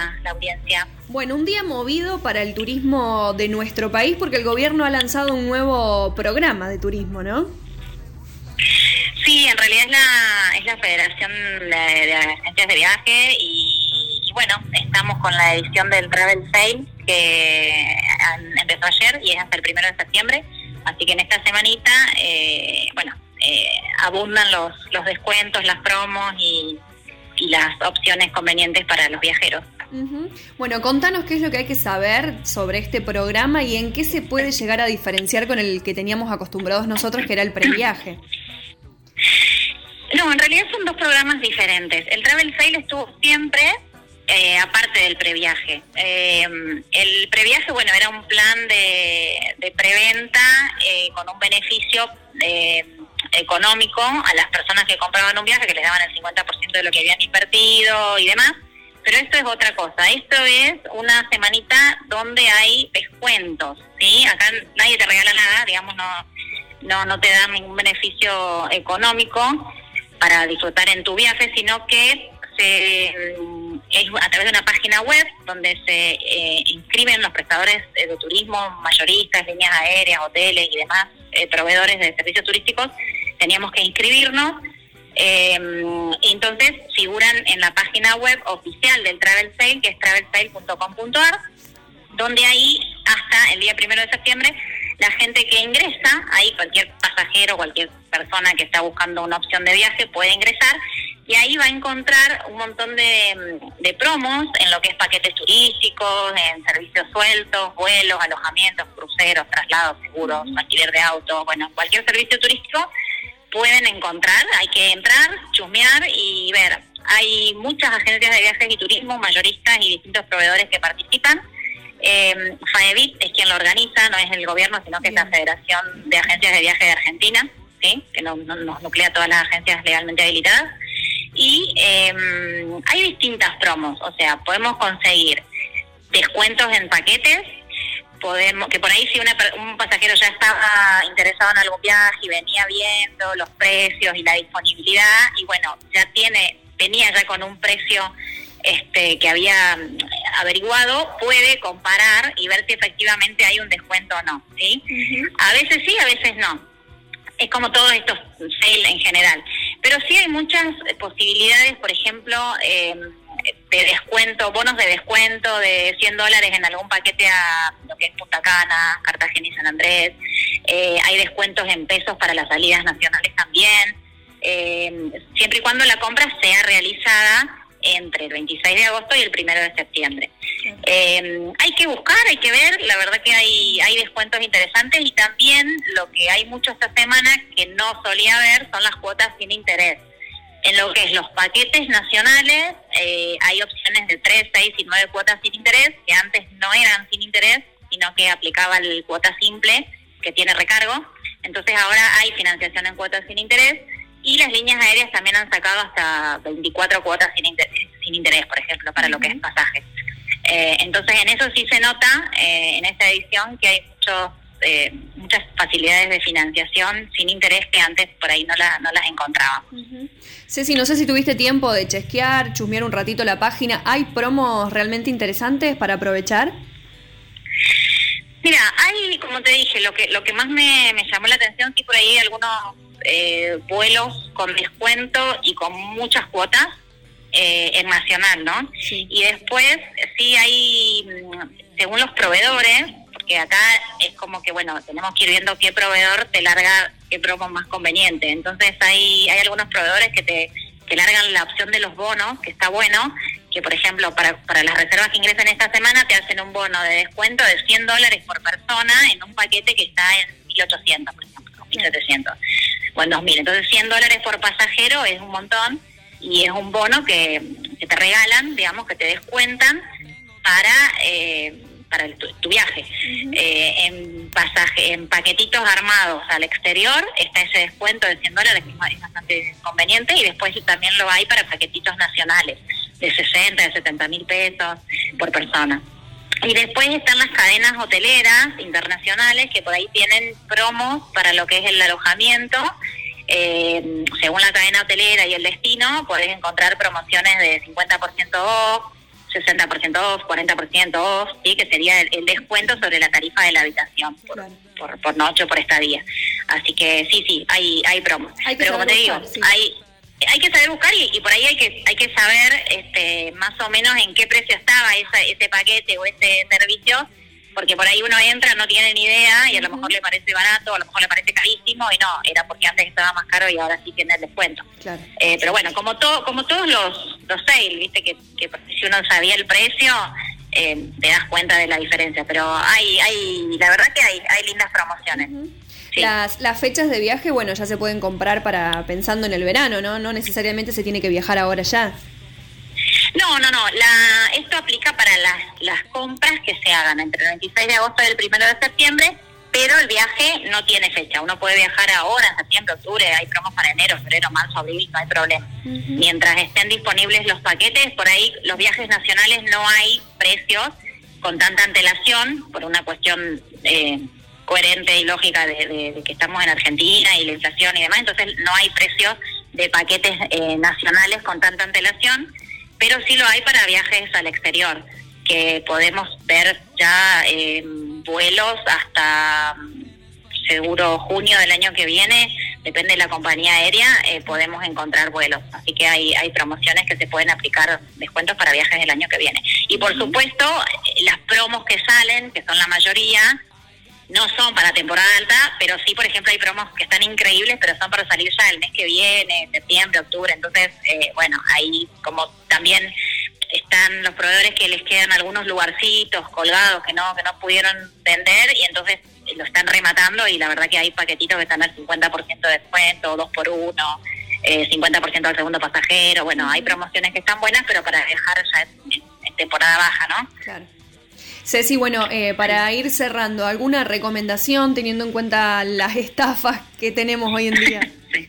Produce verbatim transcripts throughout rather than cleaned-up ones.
la, la audiencia. Bueno, un día movido para el turismo de nuestro país porque el gobierno ha lanzado un nuevo programa de turismo, ¿no? Sí, en realidad es la, es la Federación de, de Agencias de Viaje y, y bueno, estamos con la edición del Travel Sale que empezó ayer y es hasta el primero de septiembre, así que en esta semanita, eh, bueno, eh, abundan los, los descuentos, las promos y, y las opciones convenientes para los viajeros. Uh-huh. Bueno, contanos qué es lo que hay que saber sobre este programa y en qué se puede llegar a diferenciar con el que teníamos acostumbrados nosotros, que era el previaje. No, en realidad son dos programas diferentes. El Travel Sale estuvo siempre eh, aparte del previaje. Eh, el previaje, bueno, era un plan de, de preventa eh, con un beneficio eh, económico a las personas que compraban un viaje, que les daban el cincuenta por ciento de lo que habían invertido y demás. Pero esto es otra cosa. Esto es una semanita donde hay descuentos, ¿sí? Acá nadie te regala nada, digamos, no, no, no te dan ningún beneficio económico para disfrutar en tu viaje, sino que se, es a través de una página web donde se eh, inscriben los prestadores de turismo, mayoristas, líneas aéreas, hoteles y demás eh, proveedores de servicios turísticos. Teníamos que inscribirnos, eh, y entonces figuran en la página web oficial del Travel Sale, que es travel sale punto com punto a r, donde ahí hasta el día primero de septiembre la gente que ingresa, ahí cualquier pasajero, cualquier persona que está buscando una opción de viaje puede ingresar y ahí va a encontrar un montón de, de promos en lo que es paquetes turísticos, en servicios sueltos, vuelos, alojamientos, cruceros, traslados, seguros, alquiler de auto, bueno, cualquier servicio turístico pueden encontrar. Hay que entrar, chusmear y ver. Hay muchas agencias de viajes y turismo, mayoristas y distintos proveedores que participan. Eh, FAEVIT es quien lo organiza, no es el gobierno, sino que es la Federación de Agencias de Viaje de Argentina, ¿sí? Que no, no, nos nuclea todas las agencias legalmente habilitadas. Y eh, hay distintas promos, o sea, podemos conseguir descuentos en paquetes, podemos que por ahí si una, un pasajero ya estaba interesado en algún viaje y venía viendo los precios y la disponibilidad, y bueno, ya tiene, venía ya con un precio este que había averiguado, puede comparar y ver si efectivamente hay un descuento o no, ¿sí? Uh-huh. A veces sí, a veces no. Es como todos estos sales en general. Pero sí hay muchas posibilidades, por ejemplo, eh, de descuento, bonos de descuento de cien dólares en algún paquete a lo que es Punta Cana, Cartagena y San Andrés. Eh, hay descuentos en pesos para las salidas nacionales también. Eh, siempre y cuando la compra sea realizada entre el veintiséis de agosto y el primero de septiembre. Sí. Eh, hay que buscar, hay que ver, la verdad que hay hay descuentos interesantes y también lo que hay mucho esta semana que no solía ver son las cuotas sin interés. En lo que es los paquetes nacionales, eh, hay opciones de tres, seis y nueve cuotas sin interés, que antes no eran sin interés, sino que aplicaba el cuota simple, que tiene recargo. Entonces ahora hay financiación en cuotas sin interés, y las líneas aéreas también han sacado hasta veinticuatro cuotas sin interés, sin interés por ejemplo, para uh-huh. lo que es pasajes. Eh, entonces en eso sí se nota, eh, en esta edición, que hay muchos eh, muchas facilidades de financiación sin interés que antes por ahí no, la, no las encontraba. Uh-huh. Ceci, no sé si tuviste tiempo de chusmear, chusmear un ratito la página. ¿Hay promos realmente interesantes para aprovechar? Mira, hay, como te dije, lo que lo que más me, me llamó la atención, sí, por ahí algunos eh, vuelos con descuento y con muchas cuotas eh, en nacional, ¿no? Sí. Y después sí hay, según los proveedores, porque acá es como que, bueno, tenemos que ir viendo qué proveedor te larga qué promo más conveniente. Entonces hay hay algunos proveedores que te que largan la opción de los bonos, que está bueno, que por ejemplo para para las reservas que ingresan esta semana te hacen un bono de descuento de cien dólares por persona en un paquete que está en mil ochocientos, por ejemplo, mil setecientos, o en dos mil. Entonces cien dólares por pasajero es un montón y es un bono que, que te regalan, digamos, que te descuentan para eh, para el, tu, tu viaje. Uh-huh. Eh, en pasaje, en paquetitos armados al exterior está ese descuento de cien dólares, que es bastante conveniente, y después también lo hay para paquetitos nacionales de sesenta, de setenta mil pesos por persona. Y después están las cadenas hoteleras internacionales que por ahí tienen promos para lo que es el alojamiento. Eh, según la cadena hotelera y el destino, podés encontrar promociones de cincuenta por ciento off, sesenta por ciento off, cuarenta por ciento off, ¿sí? Que sería el, el descuento sobre la tarifa de la habitación por, claro. por, por noche o por estadía. Así que sí, sí, hay hay promos. Hay Pero como te buscar, digo, sí. hay hay que saber buscar y, y por ahí hay que hay que saber este más o menos en qué precio estaba esa, ese paquete o ese servicio, porque por ahí uno entra, no tiene ni idea y a lo mejor le parece barato, a lo mejor le parece carísimo y no, era porque antes estaba más caro y ahora sí tiene el descuento. Claro. Eh, pero bueno, como todo, como todos los, los sales, viste que, que si uno sabía el precio, eh, te das cuenta de la diferencia. Pero hay, hay, la verdad que hay, hay lindas promociones. Uh-huh. Sí. Las, las fechas de viaje, bueno, ya se pueden comprar para pensando en el verano, ¿no? No necesariamente se tiene que viajar ahora ya. No, no, no. La, esto aplica para las, las compras que se hagan entre el veintiséis de agosto y el primero de septiembre, pero el viaje no tiene fecha. Uno puede viajar ahora, en septiembre, octubre, hay promos para enero, febrero, marzo, abril, no hay problema. Uh-huh. Mientras estén disponibles los paquetes, por ahí los viajes nacionales no hay precios con tanta antelación, por una cuestión eh, coherente y lógica de, de, de que estamos en Argentina y la inflación y demás, entonces no hay precios de paquetes eh, nacionales con tanta antelación, pero sí lo hay para viajes al exterior, que podemos ver ya eh, vuelos hasta seguro junio del año que viene, depende de la compañía aérea, eh, podemos encontrar vuelos. Así que hay, hay promociones que se pueden aplicar, descuentos para viajes del año que viene. Y por supuesto, las promos que salen, que son la mayoría, no son para temporada alta, pero sí, por ejemplo, hay promos que están increíbles, pero son para salir ya el mes que viene, septiembre, octubre. Entonces, eh, bueno, ahí como también están los proveedores que les quedan algunos lugarcitos colgados que no que no pudieron vender y entonces lo están rematando y la verdad que hay paquetitos que están al cincuenta por ciento de descuento, dos por uno, eh, cincuenta por ciento al segundo pasajero. Bueno, hay promociones que están buenas, pero para viajar ya en, en temporada baja, ¿no? Claro. Ceci, bueno, eh, para ir cerrando, ¿alguna recomendación teniendo en cuenta las estafas que tenemos hoy en día? Sí,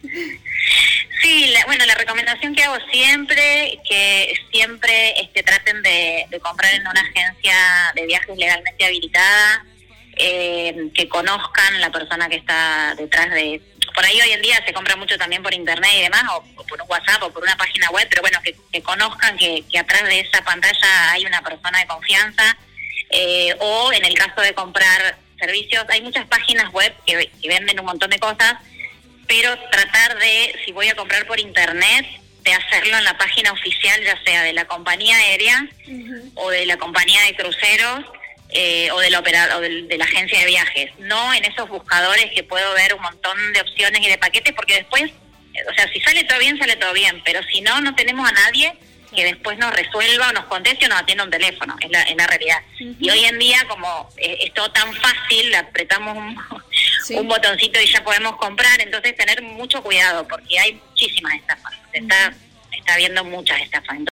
sí la, bueno, la recomendación que hago siempre, que siempre este, traten de, de comprar en una agencia de viajes legalmente habilitada, eh, que conozcan la persona que está detrás de... Por ahí hoy en día se compra mucho también por internet y demás, o, o por un WhatsApp o por una página web, pero bueno, que, que conozcan que, que atrás de esa pantalla hay una persona de confianza. Eh, o en el caso de comprar servicios, hay muchas páginas web que, que venden un montón de cosas, pero tratar de, si voy a comprar por internet, de hacerlo en la página oficial, ya sea de la compañía aérea uh-huh. o de la compañía de cruceros eh, o del operador o del, de la agencia de viajes, no en esos buscadores que puedo ver un montón de opciones y de paquetes, porque después, o sea, si sale todo bien, sale todo bien, pero si no, no tenemos a nadie que después nos resuelva o nos conteste o nos atienda un teléfono, es la, es la realidad. Uh-huh. Y hoy en día, como eh, es todo tan fácil, apretamos un, sí. un botoncito y ya podemos comprar, entonces tener mucho cuidado, porque hay muchísimas estafas, se está, está viendo muchas estafas.